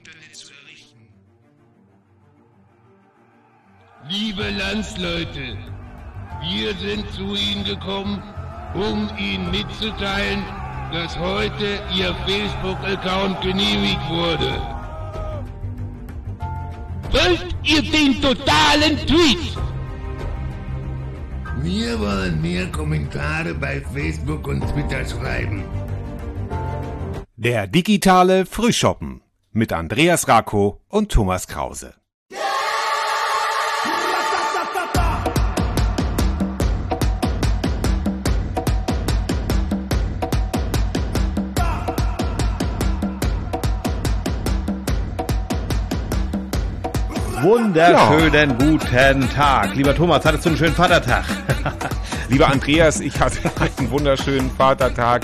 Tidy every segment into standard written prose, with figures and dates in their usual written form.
Internet zu errichten. Liebe Landsleute, wir sind zu Ihnen gekommen, um Ihnen mitzuteilen, dass heute Ihr Facebook-Account genehmigt wurde. Wollt ihr den totalen Tweet? Wir wollen mehr Kommentare bei Facebook und Twitter schreiben. Der digitale Frühschoppen mit Andreas Rako und Thomas Krause. Wunderschönen guten Tag. Lieber Thomas, hattest du einen schönen Vatertag? Lieber Andreas, ich hatte einen wunderschönen Vatertag.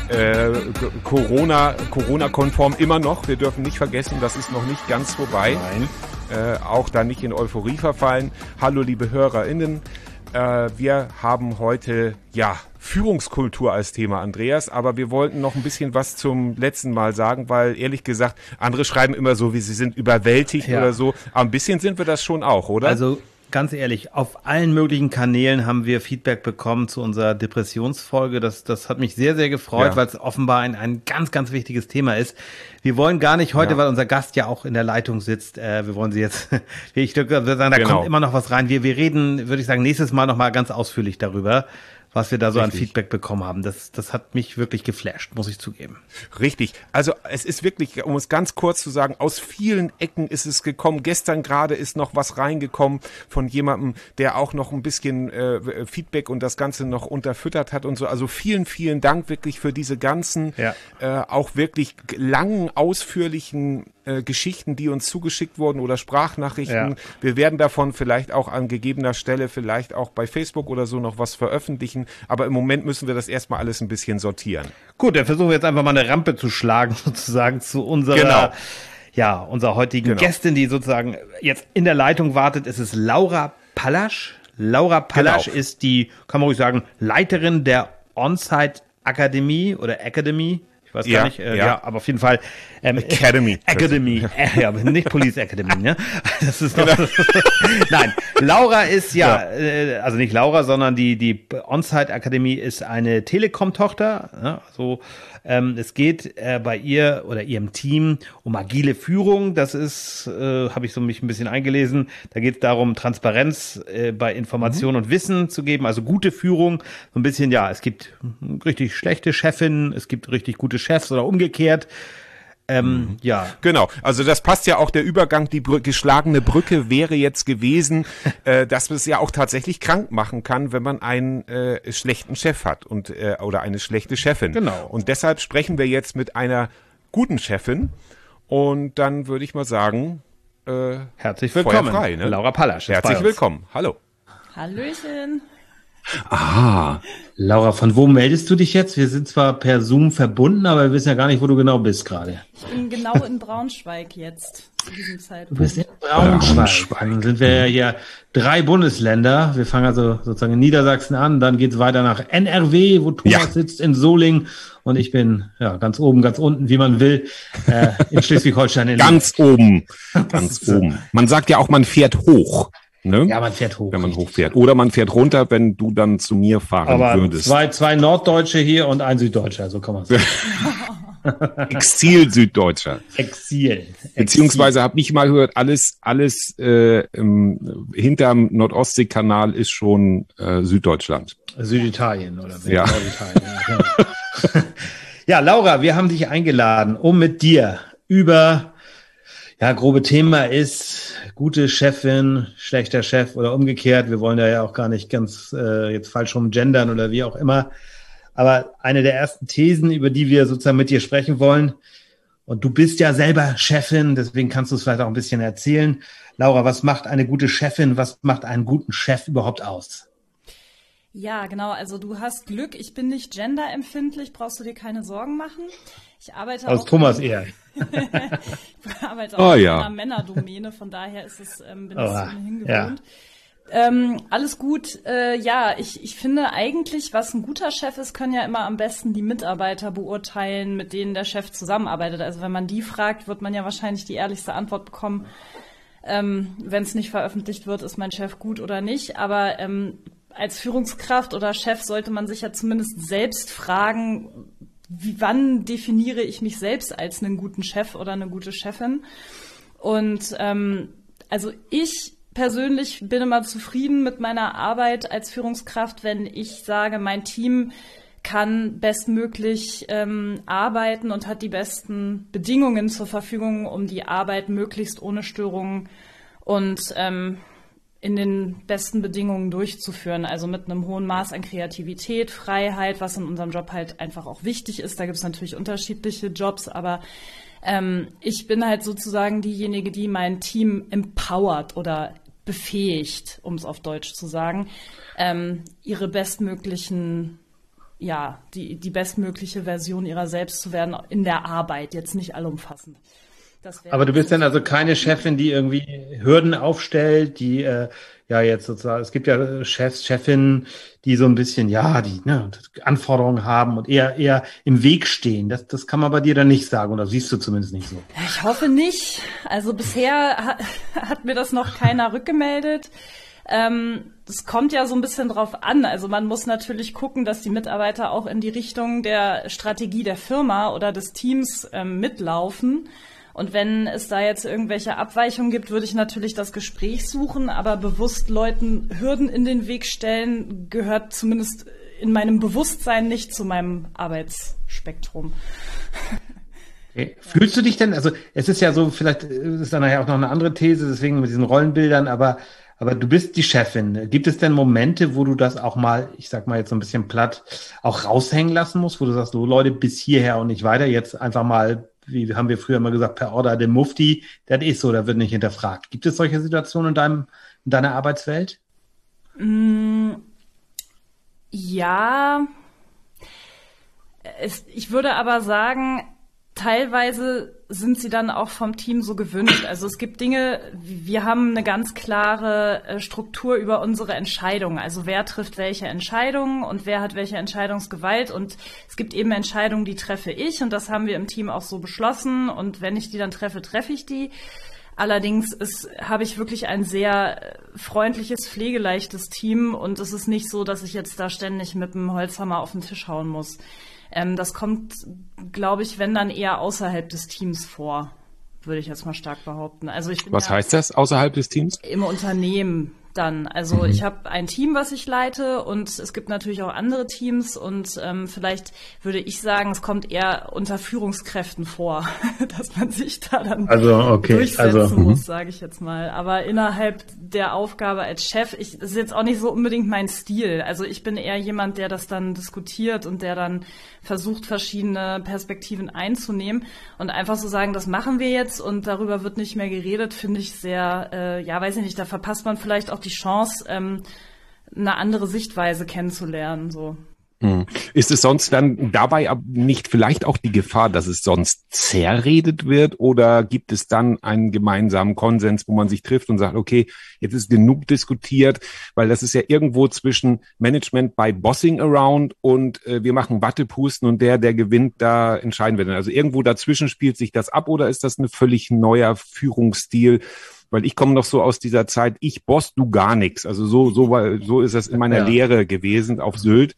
Corona-konform immer noch. Wir dürfen nicht vergessen, das ist noch nicht ganz vorbei. Nein. Auch da nicht in Euphorie verfallen. Hallo liebe HörerInnen. Wir haben heute, Führungskultur als Thema, Andreas, aber wir wollten noch ein bisschen was zum letzten Mal sagen, weil ehrlich gesagt, andere schreiben immer so, wie sie sind überwältigt oder so, aber ein bisschen sind wir das schon auch, oder? Also ganz ehrlich, auf allen möglichen Kanälen haben wir Feedback bekommen zu unserer Depressionsfolge. Das hat mich sehr, sehr gefreut, weil es offenbar ein ganz, ganz wichtiges Thema ist. Wir wollen gar nicht heute, weil unser Gast ja auch in der Leitung sitzt, wir wollen sie jetzt, ich würde sagen, da kommt immer noch was rein. Wir reden, würde ich sagen, nächstes Mal nochmal ganz ausführlich darüber, was wir da so an Feedback bekommen haben. Das hat mich wirklich geflasht, muss ich zugeben. Richtig. Also es ist wirklich, um es ganz kurz zu sagen, aus vielen Ecken ist es gekommen. Gestern gerade ist noch was reingekommen von jemandem, der auch noch ein bisschen Feedback und das Ganze noch unterfüttert hat und so. Also vielen, vielen Dank wirklich für diese ganzen, auch wirklich langen, ausführlichen Geschichten, die uns zugeschickt wurden oder Sprachnachrichten. Ja. Wir werden davon vielleicht auch an gegebener Stelle vielleicht auch bei Facebook oder so noch was veröffentlichen. Aber im Moment müssen wir das erstmal alles ein bisschen sortieren. Gut, dann versuchen wir jetzt einfach mal eine Rampe zu schlagen, sozusagen zu unserer, unserer heutigen Gästin, die sozusagen jetzt in der Leitung wartet. Es ist Laura Pallasch. Laura Pallasch ist die, kann man ruhig sagen, Leiterin der On-Site Akademie oder Academy. Ich weiß gar nicht, aber auf jeden Fall Academy. Nicht Police Academy, ne? Das ist doch, Nein, Laura ist also nicht Laura, sondern die On-Site Akademie ist eine Telekom-Tochter. Ne? Also es geht bei ihr oder ihrem Team um agile Führung. Das ist, habe ich so mich ein bisschen eingelesen. Da geht es darum, Transparenz bei Information und Wissen zu geben, also gute Führung. So ein bisschen, es gibt richtig schlechte Chefinnen, es gibt richtig gute Chefs oder umgekehrt. Genau, also das passt ja auch, der Übergang, die geschlagene Brücke wäre jetzt gewesen, dass es ja auch tatsächlich krank machen kann, wenn man einen schlechten Chef hat und oder eine schlechte Chefin. Genau. Und deshalb sprechen wir jetzt mit einer guten Chefin und dann würde ich mal sagen, herzlich willkommen, feuerfrei, ne? Laura Pallasch. Herzlich willkommen, hallo. Hallöchen. Laura, von wo meldest du dich jetzt? Wir sind zwar per Zoom verbunden, aber wir wissen ja gar nicht, wo du genau bist gerade. Ich bin genau in Braunschweig jetzt, zu diesem Zeitpunkt. Du bist in Braunschweig. Dann sind wir ja hier 3 Bundesländer. Wir fangen also sozusagen in Niedersachsen an, dann geht's weiter nach NRW, wo Thomas sitzt, in Solingen. Und ich bin ganz oben, ganz unten, wie man will, in Schleswig-Holstein. Ganz oben. Man sagt ja auch, man fährt hoch. Ne? Ja, man fährt hoch. Wenn man hochfährt. Oder man fährt runter, wenn du dann zu mir fahren würdest. Zwei Norddeutsche hier und ein Süddeutscher, so kann man sagen. Exil-Süddeutscher. Exil. Beziehungsweise habe ich mal gehört, alles hinterm Nordostseekanal ist schon Süddeutschland. Süditalien oder Norditalien. Ja, Laura, wir haben dich eingeladen, um mit dir über grobe Thema ist gute Chefin, schlechter Chef oder umgekehrt. Wir wollen ja auch gar nicht ganz jetzt falsch gendern oder wie auch immer. Aber eine der ersten Thesen, über die wir sozusagen mit dir sprechen wollen, und du bist ja selber Chefin, deswegen kannst du es vielleicht auch ein bisschen erzählen. Laura, was macht eine gute Chefin, was macht einen guten Chef überhaupt aus? Ja, genau. Also du hast Glück. Ich bin nicht genderempfindlich, brauchst du dir keine Sorgen machen. Ich arbeite aus Thomas eher. Ich arbeite auch in einer Männerdomäne, von daher ist es, bin ich ohnehin gewohnt. Alles gut. Ja, ich finde eigentlich, was ein guter Chef ist, können ja immer am besten die Mitarbeiter beurteilen, mit denen der Chef zusammenarbeitet. Also wenn man die fragt, wird man ja wahrscheinlich die ehrlichste Antwort bekommen. Wenn es nicht veröffentlicht wird, ist mein Chef gut oder nicht. Aber als Führungskraft oder Chef sollte man sich ja zumindest selbst fragen, wann definiere ich mich selbst als einen guten Chef oder eine gute Chefin? Und also ich persönlich bin immer zufrieden mit meiner Arbeit als Führungskraft, wenn ich sage, mein Team kann bestmöglich arbeiten und hat die besten Bedingungen zur Verfügung, um die Arbeit möglichst ohne Störungen und in den besten Bedingungen durchzuführen. Also mit einem hohen Maß an Kreativität, Freiheit, was in unserem Job halt einfach auch wichtig ist. Da gibt es natürlich unterschiedliche Jobs, aber ich bin halt sozusagen diejenige, die mein Team empowert oder befähigt, um es auf Deutsch zu sagen, ihre bestmöglichen, ja, die bestmögliche Version ihrer selbst zu werden in der Arbeit, jetzt nicht allumfassend. Aber du bist dann also keine Chefin, die irgendwie Hürden aufstellt, die ja jetzt sozusagen, es gibt ja Chefs, Chefinnen, die so ein bisschen, ja, die Anforderungen haben und eher im Weg stehen. Das kann man bei dir dann nicht sagen, oder siehst du zumindest nicht so? Ich hoffe nicht. Also bisher hat mir das noch keiner rückgemeldet. Das kommt ja so ein bisschen drauf an. Also man muss natürlich gucken, dass die Mitarbeiter auch in die Richtung der Strategie der Firma oder des Teams mitlaufen. Und wenn es da jetzt irgendwelche Abweichungen gibt, würde ich natürlich das Gespräch suchen, aber bewusst Leuten Hürden in den Weg stellen, gehört zumindest in meinem Bewusstsein nicht zu meinem Arbeitsspektrum. Okay. Fühlst du dich denn, also es ist ja so, vielleicht ist da nachher auch noch eine andere These, deswegen mit diesen Rollenbildern, aber du bist die Chefin. Gibt es denn Momente, wo du das auch mal, ich sag mal jetzt so ein bisschen platt, auch raushängen lassen musst, wo du sagst, so Leute, bis hierher und nicht weiter, jetzt einfach mal, wie haben wir früher mal gesagt, per Order dem Mufti, das ist so, da wird nicht hinterfragt. Gibt es solche Situationen in deiner Arbeitswelt? Ja, ich würde aber sagen, teilweise sind sie dann auch vom Team so gewünscht. Also es gibt Dinge, wir haben eine ganz klare Struktur über unsere Entscheidungen. Also wer trifft welche Entscheidungen und wer hat welche Entscheidungsgewalt. Und es gibt eben Entscheidungen, die treffe ich. Und das haben wir im Team auch so beschlossen. Und wenn ich die dann treffe, treffe ich die. Allerdings habe ich wirklich ein sehr freundliches, pflegeleichtes Team. Und es ist nicht so, dass ich jetzt da ständig mit dem Holzhammer auf den Tisch hauen muss. Das kommt, glaube ich, wenn dann eher außerhalb des Teams vor, würde ich jetzt mal stark behaupten. Also ich bin Was heißt das, außerhalb des Teams? Im Unternehmen dann. Also ich habe ein Team, was ich leite und es gibt natürlich auch andere Teams und vielleicht würde ich sagen, es kommt eher unter Führungskräften vor, dass man sich da dann durchsetzen muss, sage ich jetzt mal. Aber innerhalb der Aufgabe als Chef, das ist jetzt auch nicht so unbedingt mein Stil. Also ich bin eher jemand, der das dann diskutiert und der dann versucht, verschiedene Perspektiven einzunehmen und einfach so sagen, das machen wir jetzt und darüber wird nicht mehr geredet, finde ich sehr, weiß ich nicht, da verpasst man vielleicht auch die Chance, eine andere Sichtweise kennenzulernen, so. Ist es sonst dann dabei nicht vielleicht auch die Gefahr, dass es sonst zerredet wird, oder gibt es dann einen gemeinsamen Konsens, wo man sich trifft und sagt, okay, jetzt ist genug diskutiert, weil das ist ja irgendwo zwischen Management bei Bossing Around und wir machen Wattepusten und der gewinnt, da entscheiden wir dann. Also irgendwo dazwischen spielt sich das ab, oder ist das ein völlig neuer Führungsstil? Weil ich komme noch so aus dieser Zeit, ich boss, du gar nichts. Also so ist das in meiner Lehre gewesen auf Sylt.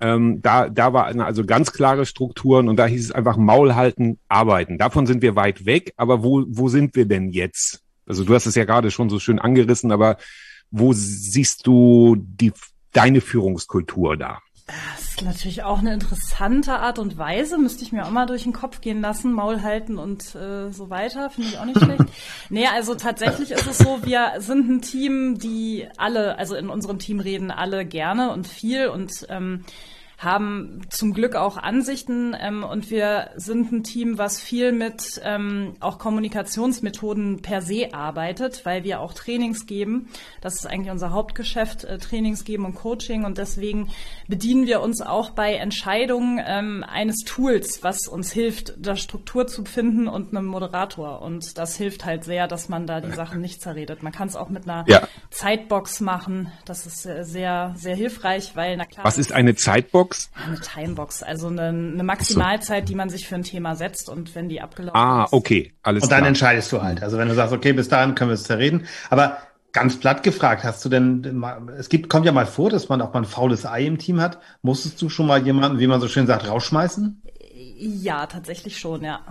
Da war also ganz klare Strukturen und da hieß es einfach Maul halten, arbeiten. Davon sind wir weit weg, aber wo sind wir denn jetzt? Also du hast es ja gerade schon so schön angerissen, aber wo siehst du deine Führungskultur da? Das ist natürlich auch eine interessante Art und Weise, müsste ich mir auch mal durch den Kopf gehen lassen, Maul halten und so weiter, finde ich auch nicht schlecht. Nee, also tatsächlich ist es so, wir sind ein Team, die alle, also in unserem Team reden alle gerne und viel und haben zum Glück auch Ansichten und wir sind ein Team, was viel mit auch Kommunikationsmethoden per se arbeitet, weil wir auch Trainings geben. Das ist eigentlich unser Hauptgeschäft, Trainings geben und Coaching, und deswegen bedienen wir uns auch bei Entscheidungen eines Tools, was uns hilft, da Struktur zu finden, und einem Moderator, und das hilft halt sehr, dass man da die Sachen nicht zerredet. Man kann es auch mit einer Zeitbox machen, das ist sehr, sehr hilfreich, weil, na klar. Was ist eine Zeitbox? Eine Timebox, also eine Maximalzeit, die man sich für ein Thema setzt, und wenn die abgelaufen ist. Okay, alles klar. Und dann entscheidest du halt. Also wenn du sagst, okay, bis dahin können wir es zerreden. Aber ganz platt gefragt, hast du denn, kommt ja mal vor, dass man auch mal ein faules Ei im Team hat. Musstest du schon mal jemanden, wie man so schön sagt, rausschmeißen? Ja, tatsächlich schon, ja.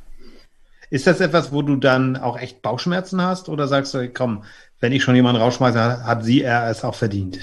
Ist das etwas, wo du dann auch echt Bauchschmerzen hast, oder sagst du, komm, wenn ich schon jemanden rausschmeiße, hat er es auch verdient?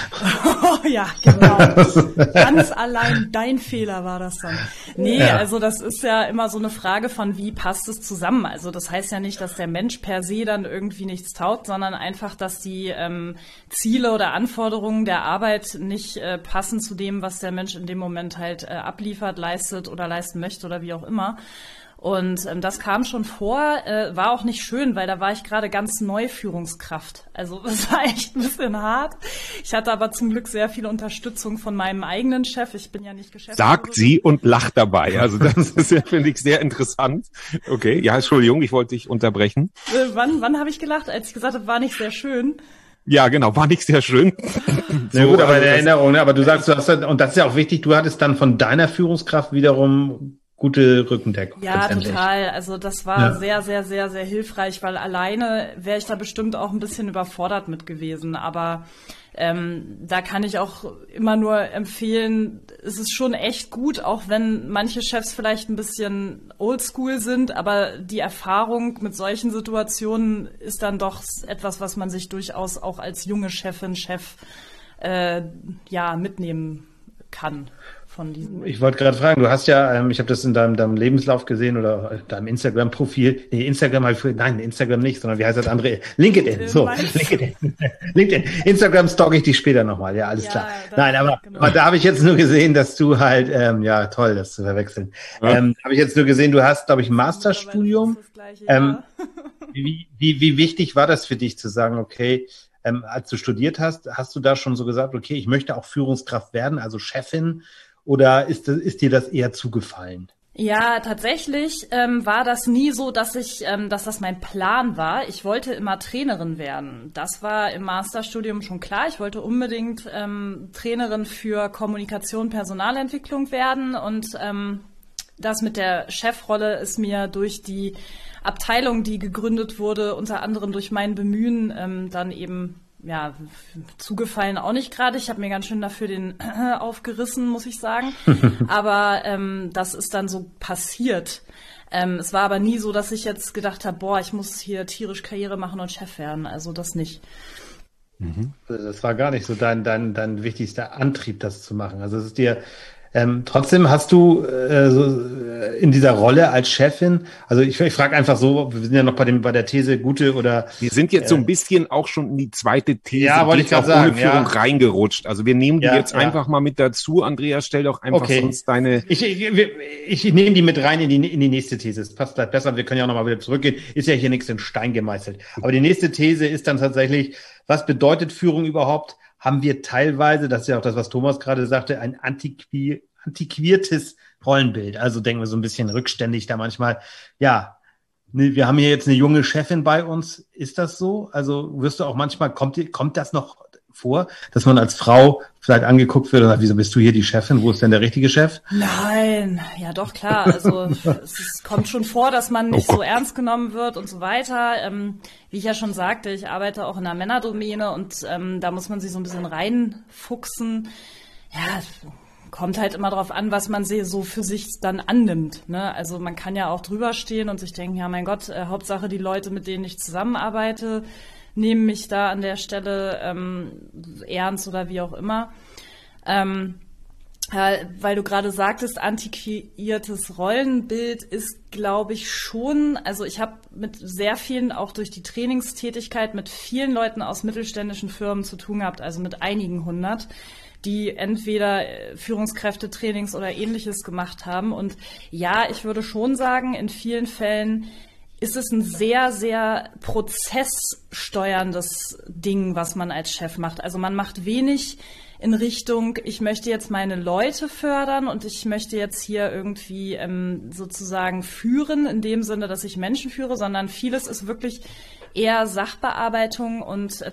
Oh, ja, genau. Ganz allein dein Fehler war das dann. Nee, also das ist ja immer so eine Frage von, wie passt es zusammen? Also das heißt ja nicht, dass der Mensch per se dann irgendwie nichts taugt, sondern einfach, dass die Ziele oder Anforderungen der Arbeit nicht passen zu dem, was der Mensch in dem Moment halt abliefert, leistet oder leisten möchte oder wie auch immer. Und das kam schon vor, war auch nicht schön, weil da war ich gerade ganz neu Führungskraft. Also das war echt ein bisschen hart. Ich hatte aber zum Glück sehr viel Unterstützung von meinem eigenen Chef. Ich bin ja nicht Geschäftsführer. Sagt sie und lacht dabei. Also das ist ja, finde ich, sehr interessant. Okay, ja, Entschuldigung, ich wollte dich unterbrechen. Wann habe ich gelacht? Als ich gesagt habe, war nicht sehr schön. Ja, genau, war nicht sehr schön. Na gut, aber in Erinnerung, aber du sagst, und das ist ja auch wichtig, du hattest dann von deiner Führungskraft wiederum gute Rückendeckung. Ja, total. Also das war sehr, sehr, sehr, sehr hilfreich, weil alleine wäre ich da bestimmt auch ein bisschen überfordert mit gewesen. Aber da kann ich auch immer nur empfehlen, es ist schon echt gut, auch wenn manche Chefs vielleicht ein bisschen oldschool sind, aber die Erfahrung mit solchen Situationen ist dann doch etwas, was man sich durchaus auch als junge Chefin, Chef mitnehmen kann. Von diesen. Ich wollte gerade fragen, du hast ja, ich habe das in deinem Lebenslauf gesehen oder deinem Instagram-Profil. Nee, Instagram nicht, sondern wie heißt das andere? LinkedIn. LinkedIn. Instagram stalke ich dich später nochmal. Ja, alles klar. Nein, aber da habe ich jetzt nur gesehen, dass du halt, toll, das zu verwechseln. Ja. Habe ich jetzt nur gesehen, du hast, glaube ich, ein Masterstudium. Wie wichtig war das für dich zu sagen, okay, als du studiert hast, hast du da schon so gesagt, okay, ich möchte auch Führungskraft werden, also Chefin? Oder ist dir das eher zugefallen? Ja, tatsächlich war das nie so, dass das mein Plan war. Ich wollte immer Trainerin werden. Das war im Masterstudium schon klar. Ich wollte unbedingt Trainerin für Kommunikation, Personalentwicklung werden. Und das mit der Chefrolle ist mir durch die Abteilung, die gegründet wurde, unter anderem durch mein Bemühen, dann eben zugefallen auch nicht gerade. Ich habe mir ganz schön dafür den aufgerissen, muss ich sagen. Aber das ist dann so passiert. Es war aber nie so, dass ich jetzt gedacht habe, ich muss hier tierisch Karriere machen und Chef werden. Also das nicht. Das war gar nicht so dein wichtigster Antrieb, das zu machen. Also es ist dir trotzdem hast du in dieser Rolle als Chefin, also ich frage einfach so, wir sind ja noch bei der These gute oder... Wir sind jetzt so ein bisschen auch schon in die zweite These, wollte ich gerade sagen, ohne Führung reingerutscht. Also wir nehmen die jetzt einfach mal mit dazu. Andreas, stell doch einfach sonst deine... Ich nehme die mit rein in die nächste These. Es passt vielleicht besser, wir können ja auch nochmal wieder zurückgehen. Ist ja hier nichts in Stein gemeißelt. Aber die nächste These ist dann tatsächlich, was bedeutet Führung überhaupt? Haben wir teilweise, das ist ja auch das, was Thomas gerade sagte, ein antiquiertes Rollenbild. Also denken wir so ein bisschen rückständig da manchmal. Ja, wir haben hier jetzt eine junge Chefin bei uns. Ist das so? Also wirst du auch manchmal, kommt das noch vor, dass man als Frau vielleicht angeguckt wird und sagt, wieso bist du hier die Chefin? Wo ist denn der richtige Chef? Nein, ja doch, klar. Also es kommt schon vor, dass man nicht so ernst genommen wird und so weiter. Wie ich ja schon sagte, ich arbeite auch in einer Männerdomäne und da muss man sich so ein bisschen reinfuchsen. Ja, kommt halt immer drauf an, was man so für sich dann annimmt. Ne? Also man kann ja auch drüber stehen und sich denken, ja mein Gott, Hauptsache die Leute, mit denen ich zusammenarbeite, nehmen mich da an der Stelle ernst oder wie auch immer. Weil du gerade sagtest, antiquiertes Rollenbild ist, glaube ich, schon, also ich habe mit sehr vielen, auch durch die Trainingstätigkeit, mit vielen Leuten aus mittelständischen Firmen zu tun gehabt, also mit einigen 100, die entweder Führungskräftetrainings oder Ähnliches gemacht haben. Und ja, ich würde schon sagen, in vielen Fällen ist es ein sehr, sehr prozesssteuerndes Ding, was man als Chef macht. Also man macht wenig in Richtung, ich möchte jetzt meine Leute fördern und ich möchte jetzt hier irgendwie sozusagen führen, in dem Sinne, dass ich Menschen führe, sondern vieles ist wirklich eher Sachbearbeitung und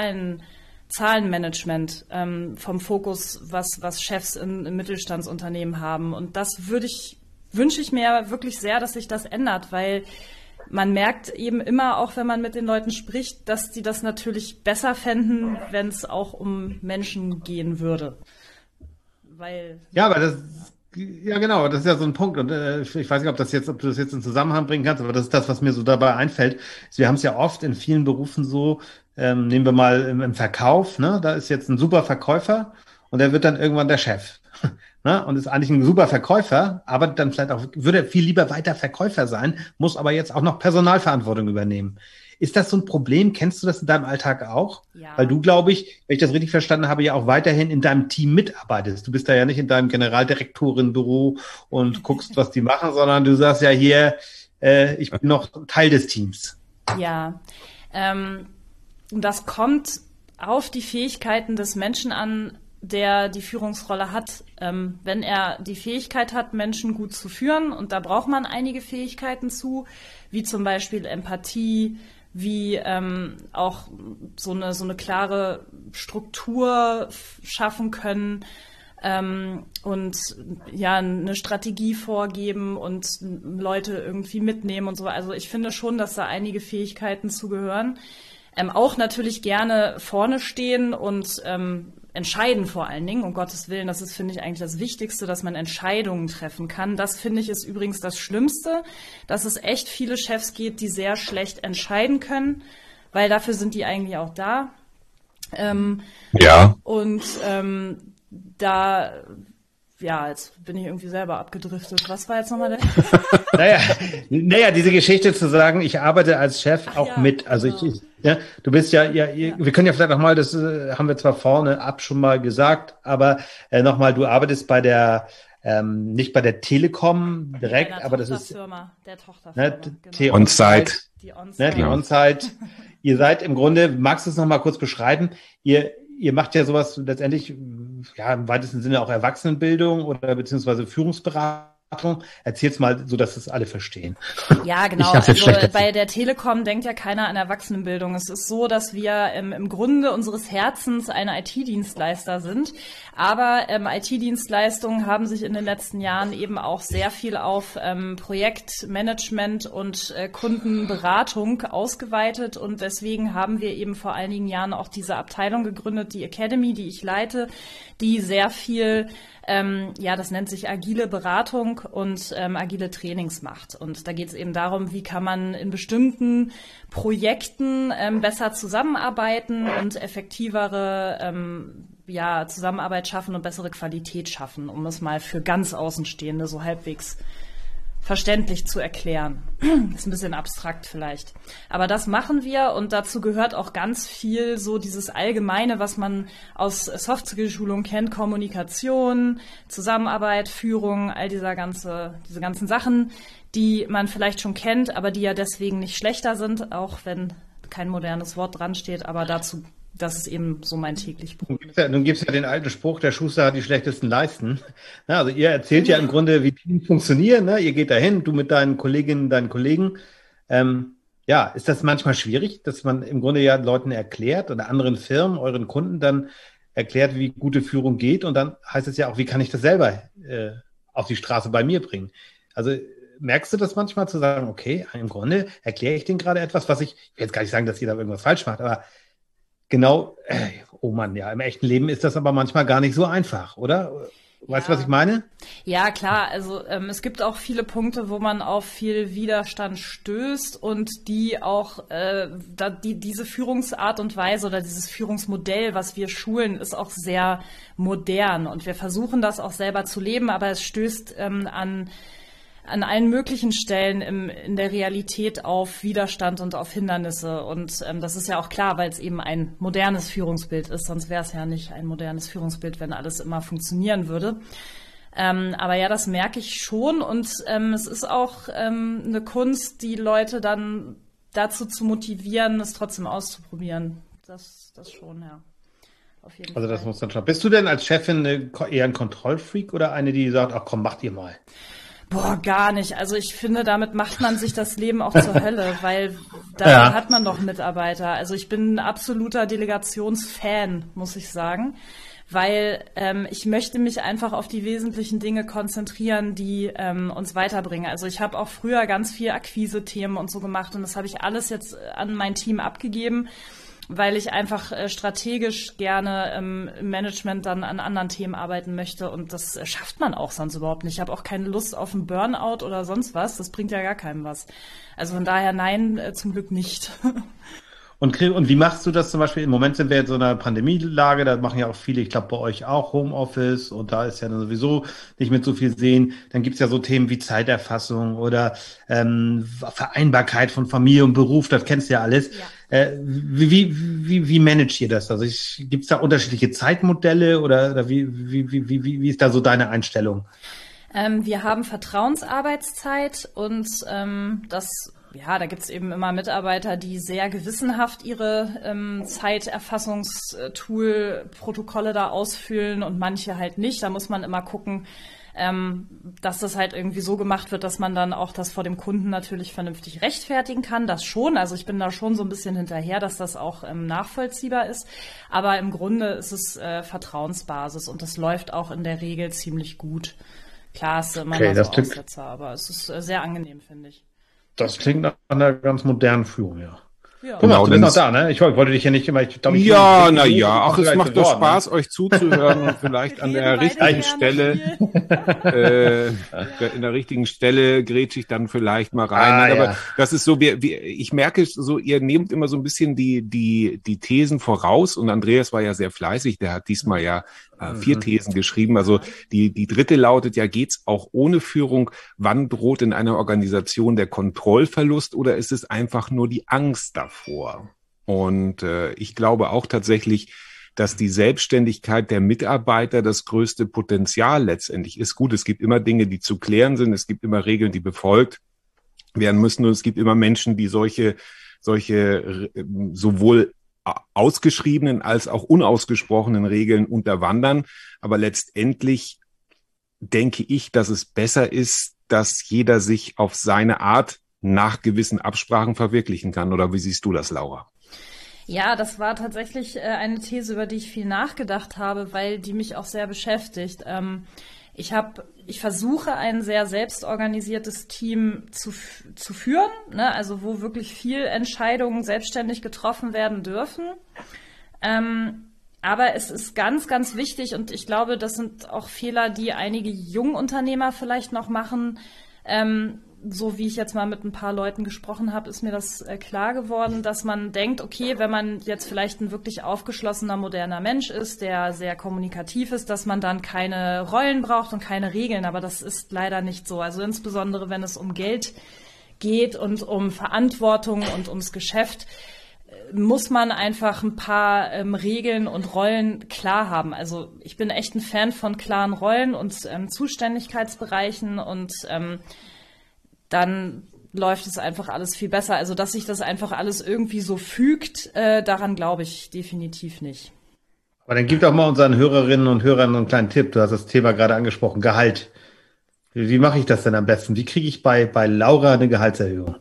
Zahlenmanagement vom Fokus, was Chefs in Mittelstandsunternehmen haben. Und das wünsche ich mir wirklich sehr, dass sich das ändert, weil man merkt eben immer, auch wenn man mit den Leuten spricht, dass die das natürlich besser fänden, wenn es auch um Menschen gehen würde. Ja, aber ja genau, das ist ja so ein Punkt. Und ich weiß nicht, ob du das jetzt in Zusammenhang bringen kannst, aber das ist das, was mir so dabei einfällt. Wir haben es ja oft in vielen Berufen so, nehmen wir mal im Verkauf, ne? Da ist jetzt ein super Verkäufer und der wird dann irgendwann der Chef. Ne, und ist eigentlich ein super Verkäufer, aber dann vielleicht auch, würde viel lieber weiter Verkäufer sein, muss aber jetzt auch noch Personalverantwortung übernehmen. Ist das so ein Problem? Kennst du das in deinem Alltag auch? Ja. Weil du, glaube ich, wenn ich das richtig verstanden habe, ja auch weiterhin in deinem Team mitarbeitest. Du bist da ja nicht in deinem Generaldirektorenbüro und guckst, was die machen, sondern du sagst ja hier, ich bin noch Teil des Teams. Ja, und das kommt auf die Fähigkeiten des Menschen an, der die Führungsrolle hat. Wenn er die Fähigkeit hat, Menschen gut zu führen, und da braucht man einige Fähigkeiten zu, wie zum Beispiel Empathie, wie auch so eine klare Struktur schaffen können und ja eine Strategie vorgeben und Leute irgendwie mitnehmen und so. Also ich finde schon, dass da einige Fähigkeiten zugehören. Auch natürlich gerne vorne stehen und entscheiden vor allen Dingen, um Gottes Willen, das ist, finde ich, eigentlich das Wichtigste, dass man Entscheidungen treffen kann. Das, finde ich, ist übrigens das Schlimmste, dass es echt viele Chefs gibt, die sehr schlecht entscheiden können, weil dafür sind die eigentlich auch da. Ja. Und da, ja, jetzt bin ich irgendwie selber abgedriftet. Was war jetzt nochmal der? Naja, diese Geschichte zu sagen, ich arbeite als Chef auch ja, mit. Also genau. ja, du bist wir können ja vielleicht nochmal, das haben wir zwar vorne ab schon mal gesagt, aber nochmal, du arbeitest bei der, nicht bei der Telekom direkt, aber das ist der Tochterfirma, genau. On-Site. Die On-Site. Die On-Site. Ihr seid im Grunde, magst du es nochmal kurz beschreiben? Ihr macht ja sowas letztendlich, ja, im weitesten Sinne auch Erwachsenenbildung oder beziehungsweise Führungsberatung. Erzähl's mal, so dass es alle verstehen. Ja, genau. Also bei der Telekom denkt ja keiner an Erwachsenenbildung. Es ist so, dass wir im Grunde unseres Herzens eine IT-Dienstleister sind. Aber IT-Dienstleistungen haben sich in den letzten Jahren eben auch sehr viel auf Projektmanagement und Kundenberatung ausgeweitet. Und deswegen haben wir eben vor einigen Jahren auch diese Abteilung gegründet, die Academy, die ich leite, die sehr viel das nennt sich agile Beratung und agile Trainings macht. Und da geht es eben darum, wie kann man in bestimmten Projekten besser zusammenarbeiten und effektivere Zusammenarbeit schaffen und bessere Qualität schaffen, um es mal für ganz Außenstehende so halbwegs verständlich zu erklären. Ist ein bisschen abstrakt vielleicht. Aber das machen wir und dazu gehört auch ganz viel so dieses Allgemeine, was man aus Soft-Skill-Schulung kennt, Kommunikation, Zusammenarbeit, Führung, all diese ganzen Sachen, die man vielleicht schon kennt, aber die ja deswegen nicht schlechter sind, auch wenn kein modernes Wort dran steht, aber dazu, das ist eben so mein täglich Brot. Nun gibt's ja den alten Spruch, der Schuster hat die schlechtesten Leisten. Na, also ihr erzählt ja im Grunde, wie Teams funktionieren. Ne? Ihr geht dahin, du mit deinen Kolleginnen, deinen Kollegen. Ist das manchmal schwierig, dass man im Grunde ja Leuten erklärt oder anderen Firmen, euren Kunden dann erklärt, wie gute Führung geht und dann heißt es ja auch, wie kann ich das selber auf die Straße bei mir bringen? Also merkst du das manchmal zu sagen, okay, im Grunde erkläre ich denen gerade etwas, was ich will jetzt gar nicht sagen, dass jeder irgendwas falsch macht, aber genau, oh Mann, ja, im echten Leben ist das aber manchmal gar nicht so einfach, oder? Weißt du, was ich meine? Ja, klar. Also es gibt auch viele Punkte, wo man auf viel Widerstand stößt und die auch, diese Führungsart und Weise oder dieses Führungsmodell, was wir schulen, ist auch sehr modern und wir versuchen das auch selber zu leben, aber es stößt an an allen möglichen Stellen in der Realität auf Widerstand und auf Hindernisse. Und das ist ja auch klar, weil es eben ein modernes Führungsbild ist. Sonst wäre es ja nicht ein modernes Führungsbild, wenn alles immer funktionieren würde. Aber ja, das merke ich schon. Und es ist auch eine Kunst, die Leute dann dazu zu motivieren, es trotzdem auszuprobieren. Das schon, ja. Auf jeden Fall. Das muss dann schon. Bist du denn als Chefin eher ein Kontrollfreak oder eine, die sagt, ach komm, macht ihr mal? Boah, gar nicht. Also ich finde, damit macht man sich das Leben auch zur Hölle, weil da hat man doch Mitarbeiter. Also ich bin ein absoluter Delegationsfan, muss ich sagen, weil ich möchte mich einfach auf die wesentlichen Dinge konzentrieren, die uns weiterbringen. Also ich habe auch früher ganz viel Akquise-Themen und so gemacht und das habe ich alles jetzt an mein Team abgegeben, weil ich einfach strategisch gerne im Management dann an anderen Themen arbeiten möchte und das schafft man auch sonst überhaupt nicht. Ich habe auch keine Lust auf einen Burnout oder sonst was, das bringt ja gar keinem was. Also von daher nein, zum Glück nicht. Und wie machst du das zum Beispiel? Im Moment sind wir in so einer Pandemielage, da machen ja auch viele, ich glaube bei euch auch Homeoffice und da ist ja dann sowieso nicht mit so viel sehen. Dann gibt's ja so Themen wie Zeiterfassung oder Vereinbarkeit von Familie und Beruf, das kennst du ja alles. Ja. Wie managt ihr das? Also gibt's da unterschiedliche Zeitmodelle oder wie ist da so deine Einstellung? Wir haben Vertrauensarbeitszeit und da gibt's eben immer Mitarbeiter, die sehr gewissenhaft ihre Zeiterfassungstool-Protokolle da ausfüllen und manche halt nicht. Da muss man immer gucken, dass das halt irgendwie so gemacht wird, dass man dann auch das vor dem Kunden natürlich vernünftig rechtfertigen kann. Das schon. Also ich bin da schon so ein bisschen hinterher, dass das auch nachvollziehbar ist. Aber im Grunde ist es Vertrauensbasis und das läuft auch in der Regel ziemlich gut. Klar, ist immer noch so Aussetzer, aber es ist sehr angenehm, finde ich. Das klingt nach einer ganz modernen Führung, ja. Ja. Genau, du bist noch da, ne? Ich wollte dich ja nicht immer... Ach, es macht doch Spaß, euch zuzuhören und vielleicht an der richtigen Stelle, in der richtigen Stelle grätsche ich dann vielleicht mal rein. Aber das ist so, ich merke so, ihr nehmt immer so ein bisschen die Thesen voraus und Andreas war ja sehr fleißig, der hat diesmal ja 4 Thesen geschrieben. Also die dritte lautet ja, geht's auch ohne Führung? Wann droht in einer Organisation der Kontrollverlust oder ist es einfach nur die Angst davor? Und ich glaube auch tatsächlich, dass die Selbstständigkeit der Mitarbeiter das größte Potenzial letztendlich ist. Gut, es gibt immer Dinge, die zu klären sind. Es gibt immer Regeln, die befolgt werden müssen. Und es gibt immer Menschen, die solche sowohl ausgeschriebenen als auch unausgesprochenen Regeln unterwandern. Aber letztendlich denke ich, dass es besser ist, dass jeder sich auf seine Art nach gewissen Absprachen verwirklichen kann. Oder wie siehst du das, Laura? Ja, das war tatsächlich eine These, über die ich viel nachgedacht habe, weil die mich auch sehr beschäftigt. Ich versuche ein sehr selbstorganisiertes Team zu führen, ne? Also wo wirklich viel Entscheidungen selbstständig getroffen werden dürfen. Aber es ist ganz, ganz wichtig und ich glaube, das sind auch Fehler, die einige Jungunternehmer vielleicht noch machen. So wie ich jetzt mal mit ein paar Leuten gesprochen habe, ist mir das klar geworden, dass man denkt, okay, wenn man jetzt vielleicht ein wirklich aufgeschlossener, moderner Mensch ist, der sehr kommunikativ ist, dass man dann keine Rollen braucht und keine Regeln. Aber das ist leider nicht so. Also insbesondere, wenn es um Geld geht und um Verantwortung und ums Geschäft, muss man einfach ein paar Regeln und Rollen klar haben. Also ich bin echt ein Fan von klaren Rollen und Zuständigkeitsbereichen und dann läuft es einfach alles viel besser. Also, dass sich das einfach alles irgendwie so fügt, daran glaube ich definitiv nicht. Aber dann gib doch mal unseren Hörerinnen und Hörern einen kleinen Tipp. Du hast das Thema gerade angesprochen, Gehalt. Wie mache ich das denn am besten? Wie kriege ich bei Laura eine Gehaltserhöhung?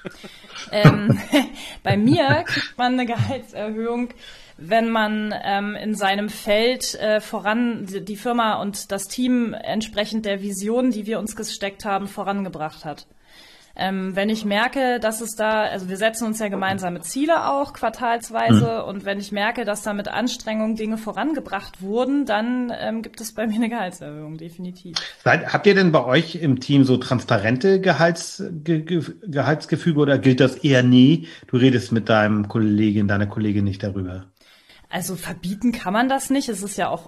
Bei mir kriegt man eine Gehaltserhöhung, wenn man in seinem Feld die Firma und das Team entsprechend der Vision, die wir uns gesteckt haben, vorangebracht hat. Wenn ich merke, dass es da, also wir setzen uns ja gemeinsame Ziele auch quartalsweise und wenn ich merke, dass da mit Anstrengung Dinge vorangebracht wurden, dann gibt es bei mir eine Gehaltserhöhung, definitiv. Habt ihr denn bei euch im Team so transparente Gehaltsgefüge oder gilt das eher nie? Du redest mit deiner Kollegin nicht darüber. Also verbieten kann man das nicht. Es ist ja auch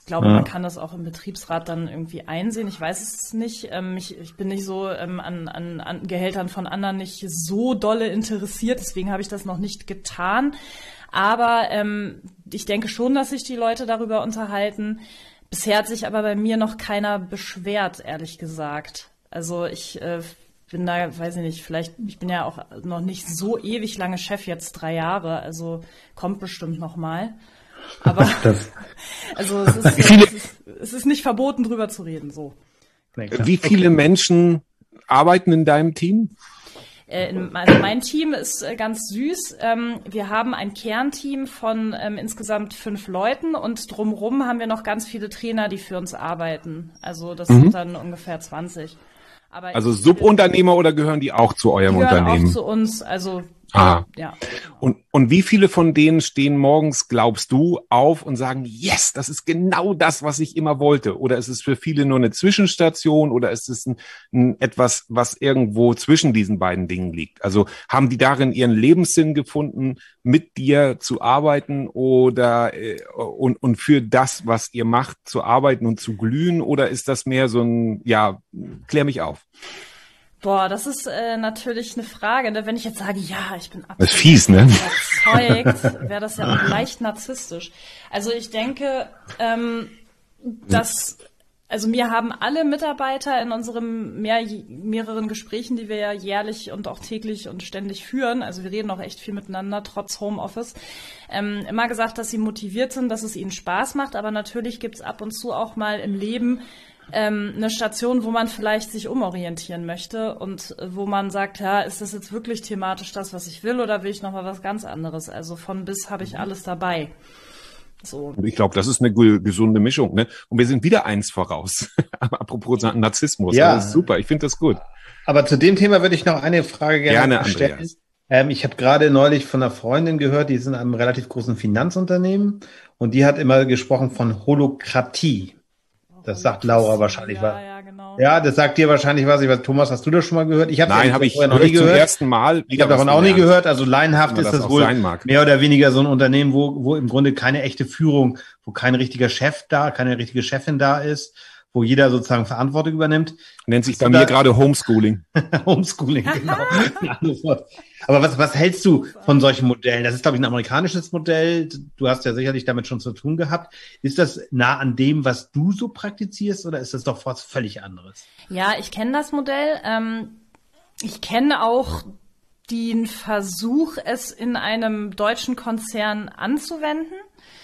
Ich glaube, man kann das auch im Betriebsrat dann irgendwie einsehen. Ich weiß es nicht. Ich bin nicht so an Gehältern von anderen nicht so dolle interessiert. Deswegen habe ich das noch nicht getan. Aber ich denke schon, dass sich die Leute darüber unterhalten. Bisher hat sich aber bei mir noch keiner beschwert, ehrlich gesagt. Also ich bin da, weiß ich nicht, vielleicht, ich bin ja auch noch nicht so ewig lange Chef, jetzt 3 Jahre. Also kommt bestimmt noch mal. Aber also es ist nicht verboten, drüber zu reden. So. Wie viele Menschen arbeiten in deinem Team? Also mein Team ist ganz süß. Wir haben ein Kernteam von insgesamt 5 Leuten und drumherum haben wir noch ganz viele Trainer, die für uns arbeiten. Also das sind dann ungefähr 20. Aber also Subunternehmer oder gehören die auch zu eurem Unternehmen? Auch zu uns, also ja. Und wie viele von denen stehen morgens, glaubst du, auf und sagen, yes, das ist genau das, was ich immer wollte? Oder ist es für viele nur eine Zwischenstation oder ist es ein etwas, was irgendwo zwischen diesen beiden Dingen liegt? Also haben die darin ihren Lebenssinn gefunden, mit dir zu arbeiten oder und für das, was ihr macht, zu arbeiten und zu glühen? Oder ist das mehr so ein, ja, klär mich auf? Boah, das ist natürlich eine Frage. Ne? Wenn ich jetzt sage, ja, ich bin absolut das ist fies, ne? überzeugt, wäre das ja auch leicht narzisstisch. Also ich denke, also mir haben alle Mitarbeiter in unseren mehreren Gesprächen, die wir ja jährlich und auch täglich und ständig führen, also wir reden auch echt viel miteinander, trotz Homeoffice, immer gesagt, dass sie motiviert sind, dass es ihnen Spaß macht, aber natürlich gibt's ab und zu auch mal im Leben eine Station, wo man vielleicht sich umorientieren möchte und wo man sagt, ja, ist das jetzt wirklich thematisch das, was ich will, oder will ich noch mal was ganz anderes? Also von bis habe ich alles dabei. So. Ich glaube, das ist eine gesunde Mischung, ne? Und wir sind wieder eins voraus. Apropos Narzissmus. Ja. Das ist super. Ich finde das gut. Aber zu dem Thema würde ich noch eine Frage gerne stellen. Ich habe gerade neulich von einer Freundin gehört, die ist in einem relativ großen Finanzunternehmen und die hat immer gesprochen von Holokratie. Das sagt Laura wahrscheinlich was. Ja, genau. Ja, das sagt dir wahrscheinlich was. Ich weiß, Thomas, hast du das schon mal gehört? Nein, habe ich noch nie gehört. Zum ersten Mal. Ich habe davon auch nie gehört. Also laienhaft ist das wohl mehr oder weniger so ein Unternehmen, wo im Grunde keine echte Führung, wo kein richtiger Chef da, keine richtige Chefin da ist, wo jeder sozusagen Verantwortung übernimmt. Nennt sich bei mir gerade Homeschooling. Homeschooling, genau. Aber was hältst du von solchen Modellen? Das ist, glaube ich, ein amerikanisches Modell. Du hast ja sicherlich damit schon zu tun gehabt. Ist das nah an dem, was du so praktizierst, oder ist das doch was völlig anderes? Ja, ich kenne das Modell. Ich kenne auch den Versuch, es in einem deutschen Konzern anzuwenden.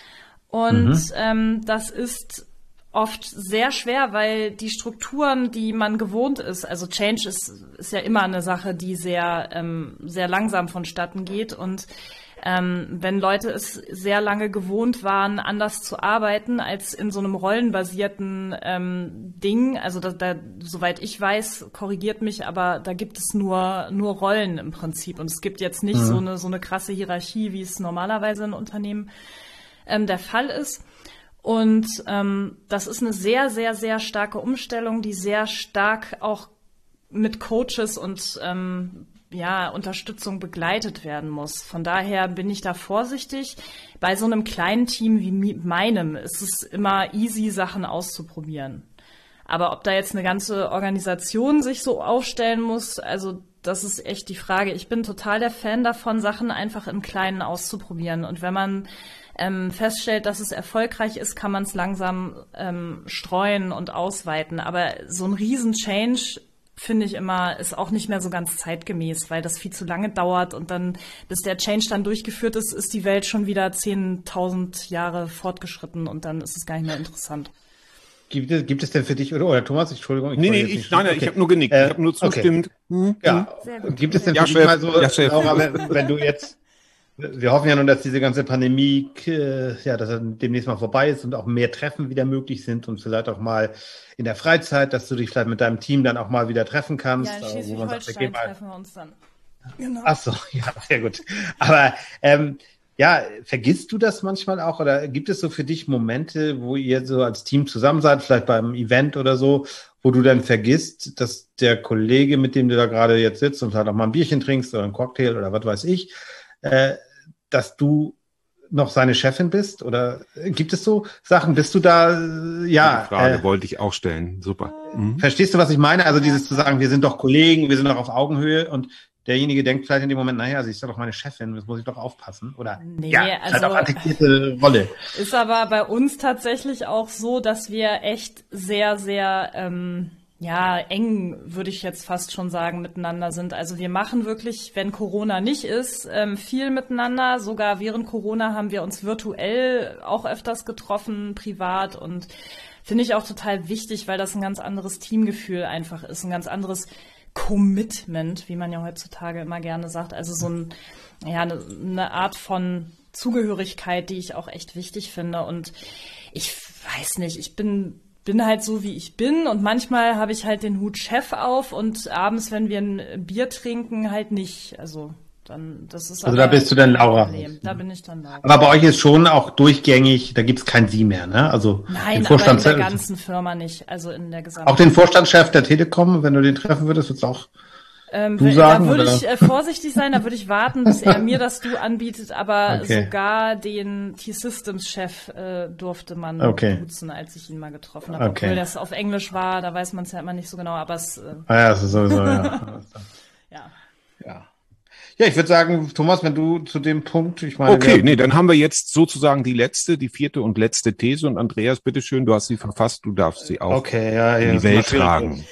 Und das ist oft sehr schwer, weil die Strukturen, die man gewohnt ist, also Change ist ja immer eine Sache, die sehr langsam vonstatten geht, und wenn Leute es sehr lange gewohnt waren, anders zu arbeiten als in so einem rollenbasierten Ding, also soweit ich weiß, korrigiert mich, aber da gibt es nur Rollen im Prinzip, und es gibt jetzt nicht so eine krasse Hierarchie, wie es normalerweise in Unternehmen der Fall ist. Und das ist eine sehr, sehr, sehr starke Umstellung, die sehr stark auch mit Coaches und Unterstützung begleitet werden muss. Von daher bin ich da vorsichtig. Bei so einem kleinen Team wie meinem ist es immer easy, Sachen auszuprobieren. Aber ob da jetzt eine ganze Organisation sich so aufstellen muss, also das ist echt die Frage. Ich bin total der Fan davon, Sachen einfach im Kleinen auszuprobieren. Und wenn man feststellt, dass es erfolgreich ist, kann man es langsam streuen und ausweiten. Aber so ein Riesen-Change, finde ich immer, ist auch nicht mehr so ganz zeitgemäß, weil das viel zu lange dauert, und dann, bis der Change dann durchgeführt ist, ist die Welt schon wieder 10.000 Jahre fortgeschritten, und dann ist es gar nicht mehr interessant. Gibt es denn für dich, oder Thomas, Entschuldigung? Ich habe nur genickt, ich habe nur zustimmt. Okay. Ja, gibt es denn für dich mal so, Laura, wenn du jetzt, wir hoffen ja nun, dass diese ganze Pandemie, dass er demnächst mal vorbei ist und auch mehr Treffen wieder möglich sind und vielleicht auch mal in der Freizeit, dass du dich vielleicht mit deinem Team dann auch mal wieder treffen kannst. Ja, in Schleswig-Holstein treffen wir uns dann. Genau. Ach so, ja, sehr gut. Aber vergisst du das manchmal auch, oder gibt es so für dich Momente, wo ihr so als Team zusammen seid, vielleicht beim Event oder so, wo du dann vergisst, dass der Kollege, mit dem du da gerade jetzt sitzt und halt auch mal ein Bierchen trinkst oder ein Cocktail oder was weiß ich, dass du noch seine Chefin bist? Oder gibt es so Sachen? Bist du da, ja. Die Frage wollte ich auch stellen. Super. Verstehst du, was ich meine? Also dieses zu sagen, wir sind doch Kollegen, wir sind doch auf Augenhöhe und derjenige denkt vielleicht in dem Moment, naja, sie ist doch meine Chefin, das muss ich doch aufpassen. Oder nee, ja, also halt auch attackierte Rolle. Ist aber bei uns tatsächlich auch so, dass wir echt sehr, sehr eng, würde ich jetzt fast schon sagen, miteinander sind. Also wir machen wirklich, wenn Corona nicht ist, viel miteinander. Sogar während Corona haben wir uns virtuell auch öfters getroffen, privat, und finde ich auch total wichtig, weil das ein ganz anderes Teamgefühl einfach ist, ein ganz anderes Commitment, wie man ja heutzutage immer gerne sagt. Also eine Art von Zugehörigkeit, die ich auch echt wichtig finde. Und ich weiß nicht, ich bin halt so, wie ich bin, und manchmal habe ich halt den Hut Chef auf und abends, wenn wir ein Bier trinken, halt nicht. Also dann, das ist also da bist du dann Laura. Da bin ich dann Laura. Aber bei euch ist schon auch durchgängig, da gibt's kein Sie mehr, ne? Also nein, aber in der ganzen Firma nicht, also in der gesamten. Auch den Vorstandschef der Telekom, wenn du den treffen würdest, würdest du auch du sagen? Da würde ich vorsichtig sein, da würde ich warten, bis er mir das Du anbietet, aber sogar den T-Systems-Chef durfte man duzen, als ich ihn mal getroffen habe. Obwohl das auf Englisch war, da weiß man es ja immer nicht so genau, aber es... das ist sowieso, ja. Ja, ich würde sagen, Thomas, wenn du zu dem Punkt, ich meine... Okay, dann haben wir jetzt sozusagen die vierte und letzte These, und Andreas, bitteschön, du hast sie verfasst, du darfst sie auch in die Welt tragen.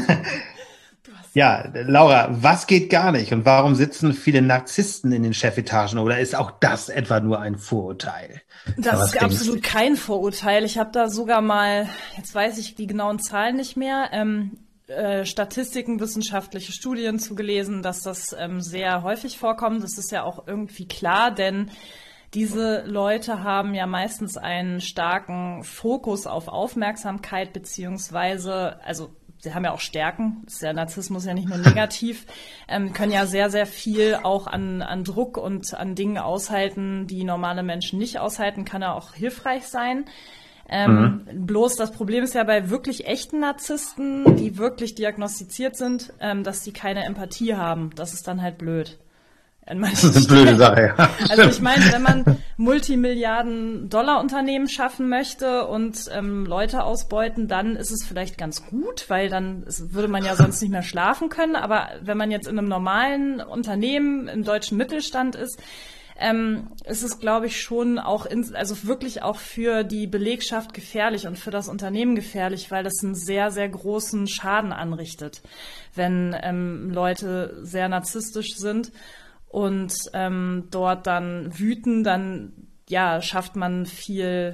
Ja, Laura, was geht gar nicht und warum sitzen viele Narzissten in den Chefetagen, oder ist auch das etwa nur ein Vorurteil? Das ist absolut kein Vorurteil. Ich habe da sogar mal, jetzt weiß ich die genauen Zahlen nicht mehr, Statistiken, wissenschaftliche Studien zugelesen, dass das sehr häufig vorkommt. Das ist ja auch irgendwie klar, denn diese Leute haben ja meistens einen starken Fokus auf Aufmerksamkeit, beziehungsweise, also sie haben ja auch Stärken, ist der Narzissmus ja nicht nur negativ, können ja sehr, sehr viel auch an Druck und an Dingen aushalten, die normale Menschen nicht aushalten, kann ja auch hilfreich sein. Bloß das Problem ist ja bei wirklich echten Narzissten, die wirklich diagnostiziert sind, dass die keine Empathie haben. Das ist dann halt blöd. Das ist eine blöde Sache, ja. Also ich meine, wenn man Multimilliarden-Dollar-Unternehmen schaffen möchte und Leute ausbeuten, dann ist es vielleicht ganz gut, weil dann würde man ja sonst nicht mehr schlafen können. Aber wenn man jetzt in einem normalen Unternehmen im deutschen Mittelstand ist es, glaube ich, schon auch, also wirklich auch für die Belegschaft gefährlich und für das Unternehmen gefährlich, weil das einen sehr, sehr großen Schaden anrichtet, wenn Leute sehr narzisstisch sind und dort dann wüten, dann schafft man viel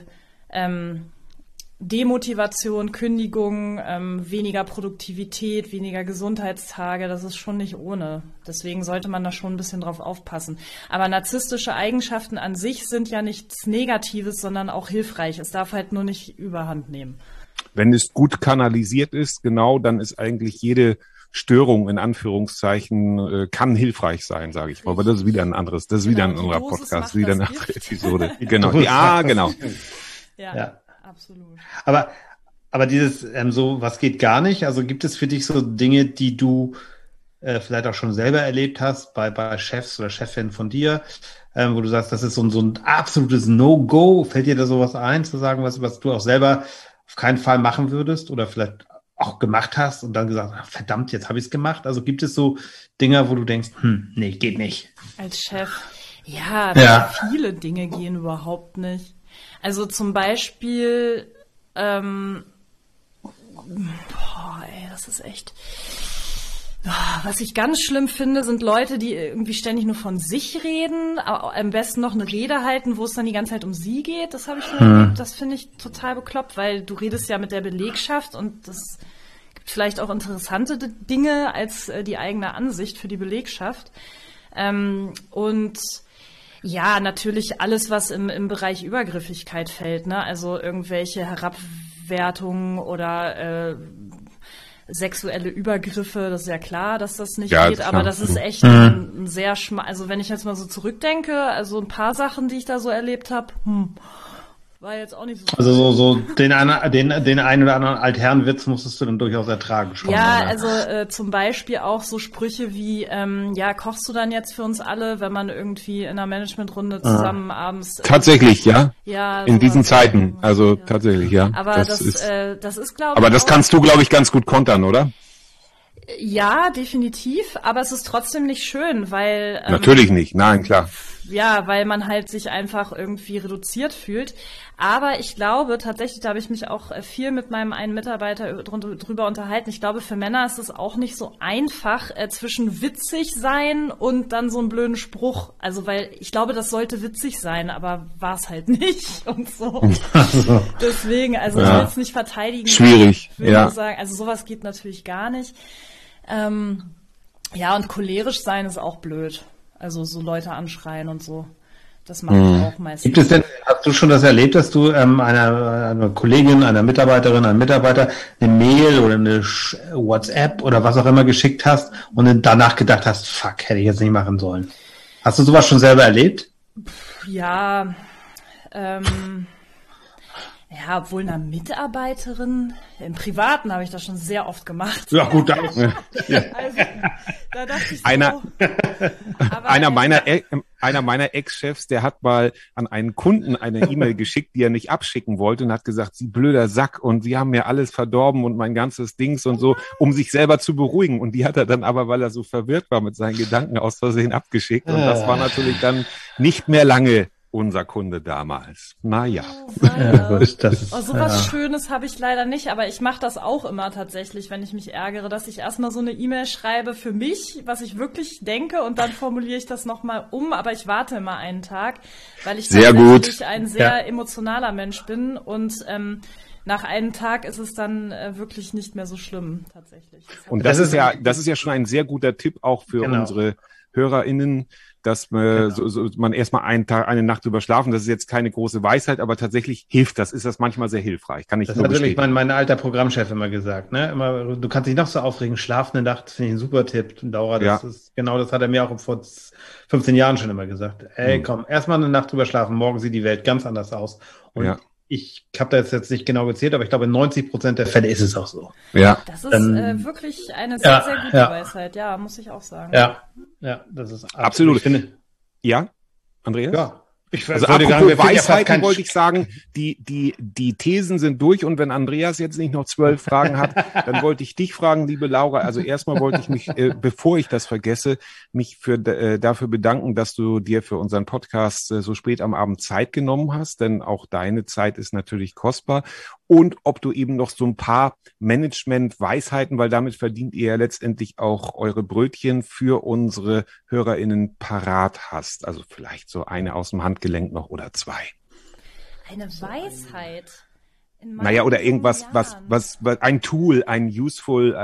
Demotivation, Kündigung, weniger Produktivität, weniger Gesundheitstage, das ist schon nicht ohne. Deswegen sollte man da schon ein bisschen drauf aufpassen. Aber narzisstische Eigenschaften an sich sind ja nichts Negatives, sondern auch hilfreich. Es darf halt nur nicht Überhand nehmen. Wenn es gut kanalisiert ist, genau, dann ist eigentlich jede Störung in Anführungszeichen kann hilfreich sein, sage ich mal. Aber das ist wieder ein anderes, das ist wieder ein anderer Podcast, wieder eine andere Episode. Genau. Genau. Ja. Absolut. Aber dieses so, was geht gar nicht? Also gibt es für dich so Dinge, die du vielleicht auch schon selber erlebt hast bei Chefs oder Chefin von dir, wo du sagst, das ist so ein absolutes No-Go? Fällt dir da sowas ein, zu sagen, was du auch selber auf keinen Fall machen würdest oder vielleicht auch gemacht hast und dann gesagt, ach, verdammt, jetzt habe ich es gemacht? Also gibt es so Dinge, wo du denkst, nee, geht nicht? Als Chef, viele Dinge gehen überhaupt nicht. Also zum Beispiel, das ist echt, was ich ganz schlimm finde, sind Leute, die irgendwie ständig nur von sich reden, aber am besten noch eine Rede halten, wo es dann die ganze Zeit um sie geht. Das habe ich schon erlebt. Das finde ich total bekloppt, weil du redest ja mit der Belegschaft und das gibt vielleicht auch interessante Dinge als die eigene Ansicht für die Belegschaft. Und ja, natürlich alles, was im Bereich Übergriffigkeit fällt, ne? Also irgendwelche Herabwertungen oder sexuelle Übergriffe, das ist ja klar, dass das nicht geht, aber das ist echt ein sehr also wenn ich jetzt mal so zurückdenke, also ein paar Sachen, die ich da so erlebt habe, war jetzt auch nicht so. Also so den einen oder anderen Altherrenwitz musstest du dann durchaus ertragen schon. Ja, oder? also zum Beispiel auch so Sprüche wie, kochst du dann jetzt für uns alle, wenn man irgendwie in einer Managementrunde zusammen abends... Tatsächlich, ja. Ja. In diesen Zeiten, also ja. tatsächlich, ja. Aber das ist, glaube ich... Aber das kannst du, glaube ich, ganz gut kontern, oder? Ja, definitiv, aber es ist trotzdem nicht schön, weil... Natürlich nicht, nein, klar. Ja, weil man halt sich einfach irgendwie reduziert fühlt. Aber ich glaube tatsächlich, da habe ich mich auch viel mit meinem einen Mitarbeiter drüber unterhalten. Ich glaube, für Männer ist es auch nicht so einfach zwischen witzig sein und dann so einen blöden Spruch. Also, weil ich glaube, das sollte witzig sein, aber war es halt nicht und so. Deswegen, also ich will es nicht verteidigen. Schwierig, ich will nur sagen, also sowas geht natürlich gar nicht. Und cholerisch sein ist auch blöd. Also so Leute anschreien und so. Das mache ich auch meistens. Gibt es denn, hast du schon das erlebt, dass du einer Kollegin, einer Mitarbeiterin, einem Mitarbeiter eine Mail oder eine WhatsApp oder was auch immer geschickt hast und dann danach gedacht hast, fuck, hätte ich jetzt nicht machen sollen? Hast du sowas schon selber erlebt? Ja, obwohl einer Mitarbeiterin, im Privaten habe ich das schon sehr oft gemacht. Ja, gut, dann. Also, da dachte ich so, einer meiner Ex-Chefs, der hat mal an einen Kunden eine E-Mail geschickt, die er nicht abschicken wollte und hat gesagt, Sie blöder Sack und Sie haben mir alles verdorben und mein ganzes Dings und so, um sich selber zu beruhigen. Und die hat er dann aber, weil er so verwirrt war mit seinen Gedanken, aus Versehen abgeschickt. Und das war natürlich dann nicht mehr lange unser Kunde damals. Naja. Sowas Schönes habe ich leider nicht, aber ich mache das auch immer tatsächlich, wenn ich mich ärgere, dass ich erstmal so eine E-Mail schreibe für mich, was ich wirklich denke und dann formuliere ich das nochmal um, aber ich warte immer einen Tag, weil ich tatsächlich ein sehr emotionaler Mensch bin und nach einem Tag ist es dann wirklich nicht mehr so schlimm, tatsächlich. Und das ist ja schon ein sehr guter Tipp auch für unsere HörerInnen, dass man erstmal eine Nacht drüber schlafen. Das ist jetzt keine große Weisheit, aber tatsächlich hilft das. Ist das manchmal sehr hilfreich. Kann ich nur bestätigen. Das hat natürlich mein alter Programmchef immer gesagt. Ne? Immer, du kannst dich noch so aufregen. Schlaf eine Nacht, finde ich ein super Tipp. Laura, das hat er mir auch vor 15 Jahren schon immer gesagt. Ey, komm, erstmal eine Nacht drüber schlafen. Morgen sieht die Welt ganz anders aus. Und ich habe da jetzt nicht genau gezählt, aber ich glaube, in 90% der Fälle ist es auch so. Ja. Das ist wirklich eine sehr, sehr gute Weisheit. Ja, muss ich auch sagen. Ja, das ist absolut. Ja, Andreas? Ja. Also apropos Weisheiten wollte ich sagen, die Thesen sind durch und wenn Andreas jetzt nicht noch 12 Fragen hat, dann wollte ich dich fragen, liebe Laura. Also erstmal wollte ich mich, bevor ich das vergesse, mich dafür bedanken, dass du dir für unseren Podcast so spät am Abend Zeit genommen hast, denn auch deine Zeit ist natürlich kostbar. Und ob du eben noch so ein paar Management-Weisheiten, weil damit verdient ihr ja letztendlich auch eure Brötchen für unsere HörerInnen parat hast. Also vielleicht so eine aus dem Handgelenk noch oder zwei. Eine Weisheit? Naja, oder irgendwas, was ein Tool, ein useful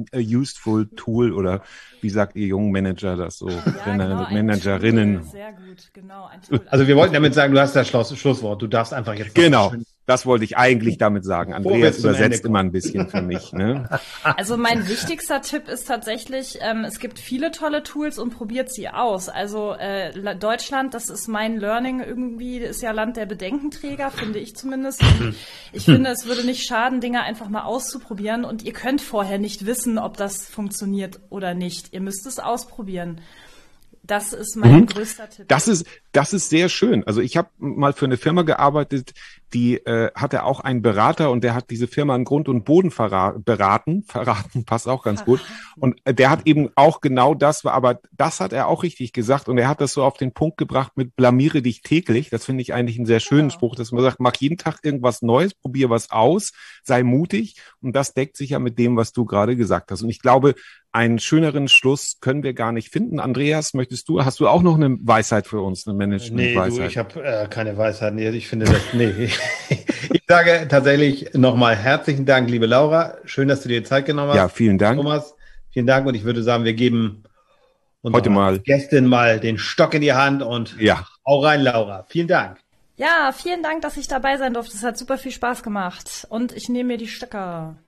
Tool oder wie sagt ihr jungen Manager das so? Managerinnen. Sehr gut, genau. Ein Tool. Also wir wollten damit sagen, du hast das Schlusswort. Du darfst einfach jetzt. Genau. Das wollte ich eigentlich damit sagen. Andreas übersetzt immer ein bisschen für mich. Ne? Also mein wichtigster Tipp ist tatsächlich, es gibt viele tolle Tools und probiert sie aus. Also Deutschland, das ist mein Learning irgendwie, ist ja Land der Bedenkenträger, finde ich zumindest. Und ich finde, es würde nicht schaden, Dinge einfach mal auszuprobieren. Und ihr könnt vorher nicht wissen, ob das funktioniert oder nicht. Ihr müsst es ausprobieren. Das ist mein größter Tipp. Das ist sehr schön. Also ich habe mal für eine Firma gearbeitet, die hatte auch einen Berater und der hat diese Firma in Grund und Boden verraten passt auch ganz gut. Und der hat eben auch genau das, aber das hat er auch richtig gesagt und er hat das so auf den Punkt gebracht mit blamiere dich täglich. Das finde ich eigentlich einen sehr schönen Spruch, dass man sagt, mach jeden Tag irgendwas Neues, probier was aus, sei mutig und das deckt sich ja mit dem, was du gerade gesagt hast. Und ich glaube, einen schöneren Schluss können wir gar nicht finden. Andreas, hast du auch noch eine Weisheit für uns, eine Management-Weisheit? Nee, ich habe keine Weisheit. Nee, ich finde das, Ich sage tatsächlich nochmal herzlichen Dank, liebe Laura. Schön, dass du dir Zeit genommen hast. Ja, vielen Dank. Thomas, vielen Dank. Und ich würde sagen, wir geben heute mal Gästin mal den Stock in die Hand und hau rein, Laura. Vielen Dank. Ja, vielen Dank, dass ich dabei sein durfte. Es hat super viel Spaß gemacht. Und ich nehme mir die Stöcker.